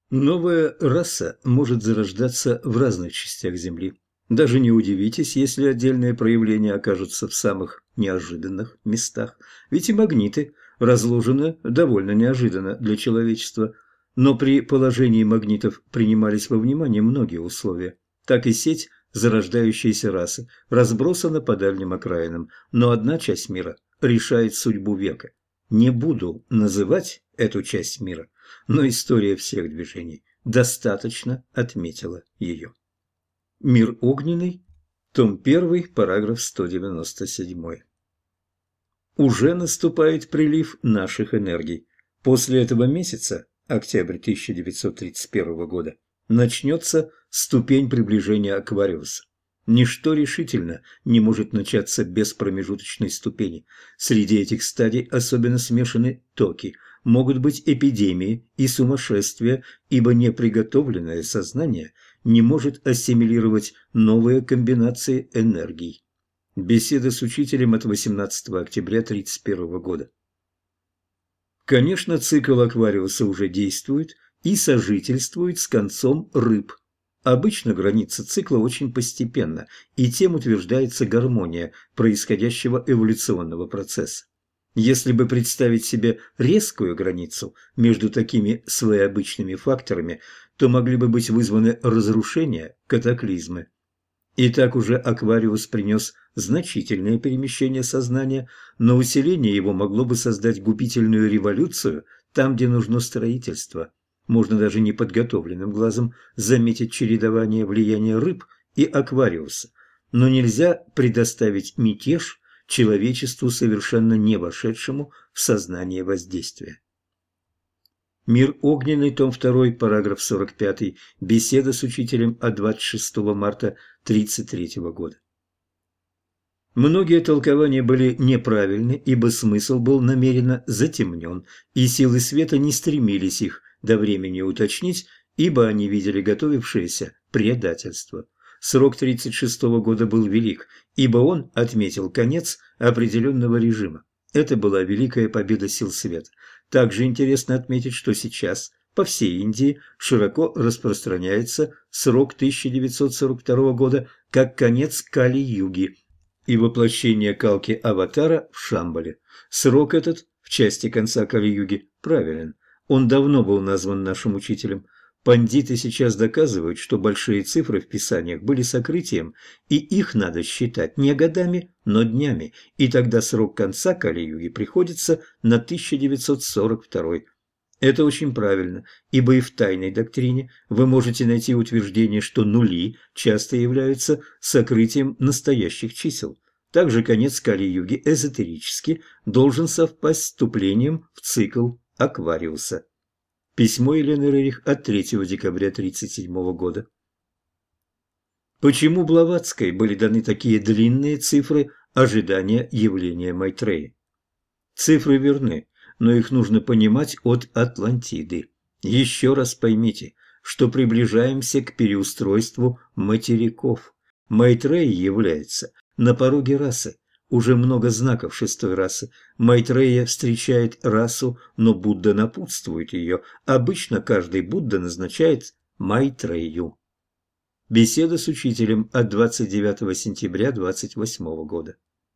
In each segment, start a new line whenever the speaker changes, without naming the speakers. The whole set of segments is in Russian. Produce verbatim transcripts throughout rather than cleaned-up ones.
Новая раса может зарождаться в разных частях Земли. Даже не удивитесь, если отдельные проявления окажутся в самых неожиданных местах. Ведь и магниты разложены довольно неожиданно для человечества. Но при положении магнитов принимались во внимание многие условия. Так и сеть зарождающейся расы разбросана по дальним окраинам, но одна часть мира решает судьбу века. Не буду называть эту часть мира, но история всех движений достаточно отметила ее. Мир огненный, том первый, параграф сто девяносто семь. Уже наступает прилив наших энергий. После этого месяца, октябрь тысяча девятьсот тридцать первого года, начнется ступень приближения Аквариуса. Ничто решительно не может начаться без промежуточной ступени. Среди этих стадий особенно смешаны токи. Могут быть эпидемии и сумасшествия, ибо неприготовленное сознание не может ассимилировать новые комбинации энергий. Беседа с учителем от восемнадцатого октября тридцать первого года. Конечно, цикл Аквариуса уже действует и сожительствует с концом рыб. Обычно граница цикла очень постепенна, и тем утверждается гармония происходящего эволюционного процесса. Если бы представить себе резкую границу между такими своеобычными факторами, то могли бы быть вызваны разрушения, катаклизмы. Итак, уже Аквариус принес значительное перемещение сознания, но усиление его могло бы создать губительную революцию там, где нужно строительство. Можно даже неподготовленным глазом заметить чередование влияния рыб и Аквариуса, но нельзя предоставить мятеж человечеству, совершенно не вошедшему в сознание воздействия. Мир огненный, том два, параграф сорок пять, беседа с учителем от двадцать шестого марта тридцать третьего года. Многие толкования были неправильны, ибо смысл был намеренно затемнен, и силы света не стремились их до времени уточнить, ибо они видели готовившееся предательство. Срок тридцать шестого года был велик, ибо он отметил конец определенного режима. Это была великая победа сил света. Также интересно отметить, что сейчас по всей Индии широко распространяется срок тысяча девятьсот сорок второго года как конец Кали-юги и воплощение Калки-аватара в Шамбале. Срок этот в части конца Кали-юги правилен. Он давно был назван нашим учителем. Пандиты сейчас доказывают, что большие цифры в писаниях были сокрытием, и их надо считать не годами, но днями, и тогда срок конца Кали-юги приходится на тысяча девятьсот сорок второй. Это очень правильно, ибо и в тайной доктрине вы можете найти утверждение, что нули часто являются сокрытием настоящих чисел. Также конец Кали-юги эзотерически должен совпасть с вступлением в цикл Аквариуса. Письмо Елены Рерих от третьего декабря тридцать седьмого года. Почему Блаватской были даны такие длинные цифры ожидания явления Майтреи? Цифры верны, но их нужно понимать от Атлантиды. Еще раз поймите, что приближаемся к переустройству материков. Майтрея является на пороге расы. Уже много знаков шестой расы. Майтрея встречает расу, но Будда напутствует ее. Обычно каждый Будда назначает Майтрею. Беседа с учителем от двадцать девятого сентября двадцать восьмого года.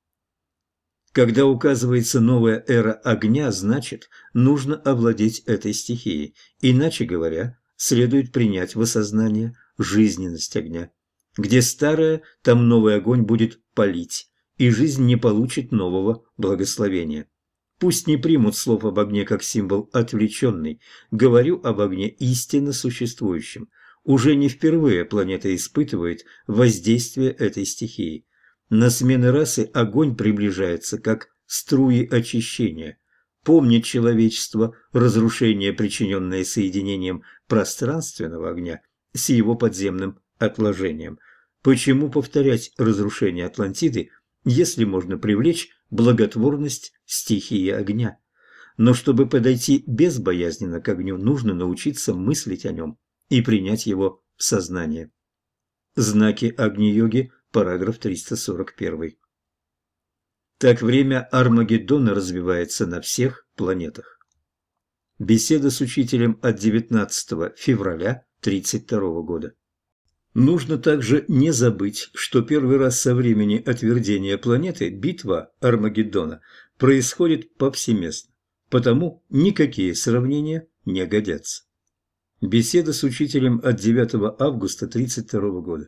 Когда указывается новая эра огня, значит, нужно овладеть этой стихией. Иначе говоря, следует принять в осознание жизненность огня. Где старое, там новый огонь будет палить, и жизнь не получит нового благословения. Пусть не примут слов об огне как символ отвлеченный, говорю об огне истинно существующем. Уже не впервые планета испытывает воздействие этой стихии. На смены расы огонь приближается как струи очищения. Помнит человечество разрушение, причиненное соединением пространственного огня с его подземным отложением. Почему повторять разрушение Атлантиды, если можно привлечь благотворность стихии огня? Но чтобы подойти безбоязненно к огню, нужно научиться мыслить о нем и принять его в сознание. Знаки Агни-йоги, параграф триста сорок один. Так время Армагеддона развивается на всех планетах. Беседа с учителем от девятнадцатого февраля тридцать второго года. Нужно также не забыть, что первый раз со времени отвердения планеты битва Армагеддона происходит повсеместно, потому никакие сравнения не годятся. Беседа с учителем от девятого августа тридцать второго года.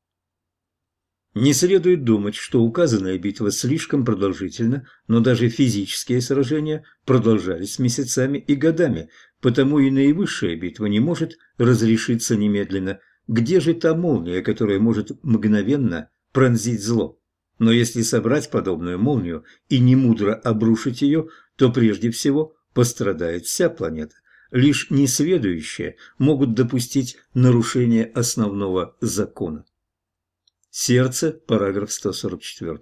Не следует думать, что указанная битва слишком продолжительна, но даже физические сражения продолжались месяцами и годами, потому и наивысшая битва не может разрешиться немедленно. Где же та молния, которая может мгновенно пронзить зло? Но если собрать подобную молнию и немудро обрушить ее, то прежде всего пострадает вся планета. Лишь несведущие могут допустить нарушение основного закона. Сердце, параграф сто сорок четыре.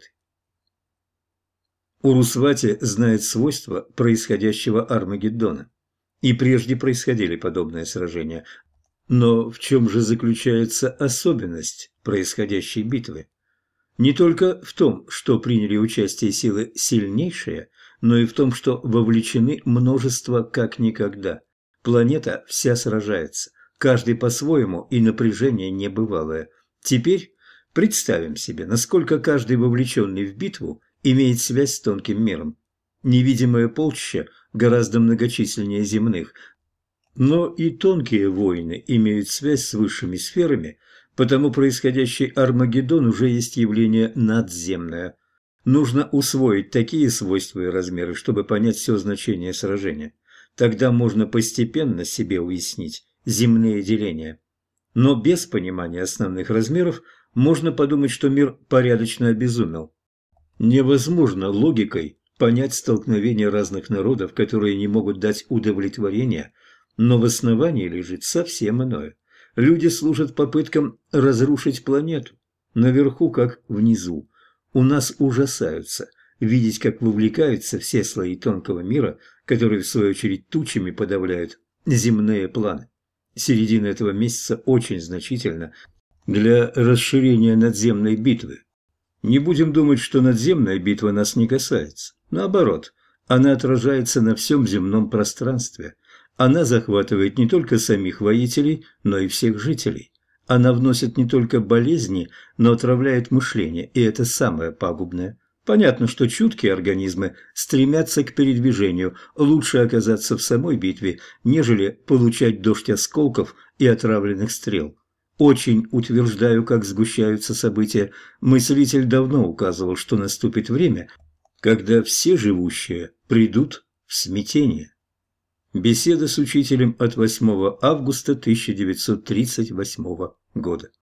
Урусвати знает свойства происходящего Армагеддона. И прежде происходили подобные сражения. Но в чем же заключается особенность происходящей битвы? Не только в том, что приняли участие силы сильнейшие, но и в том, что вовлечены множество как никогда. Планета вся сражается, каждый по-своему, и напряжение небывалое. Теперь представим себе, насколько каждый вовлеченный в битву имеет связь с тонким миром. Невидимое полчища гораздо многочисленнее земных, но и тонкие войны имеют связь с высшими сферами, потому происходящий Армагеддон уже есть явление надземное. Нужно усвоить такие свойства и размеры, чтобы понять все значение сражения. Тогда можно постепенно себе уяснить земные деления. Но без понимания основных размеров можно подумать, что мир порядочно обезумел. Невозможно логикой понять столкновение разных народов, которые не могут дать удовлетворения, но в основании лежит совсем иное. Люди служат попыткам разрушить планету, наверху как внизу. У нас ужасаются видеть, как вовлекаются все слои тонкого мира, которые в свою очередь тучами подавляют земные планы. Середина этого месяца очень значительна для расширения надземной битвы. Не будем думать, что надземная битва нас не касается. Наоборот, она отражается на всем земном пространстве. Она захватывает не только самих воителей, но и всех жителей. Она вносит не только болезни, но отравляет мышление, и это самое пагубное. Понятно, что чуткие организмы стремятся к передвижению, лучше оказаться в самой битве, нежели получать дождь осколков и отравленных стрел. Очень утверждаю, как сгущаются события. Мыслитель давно указывал, что наступит время, когда все живущие придут в смятение. Беседа с учителем от восьмого августа тысяча девятьсот тридцать восьмого года.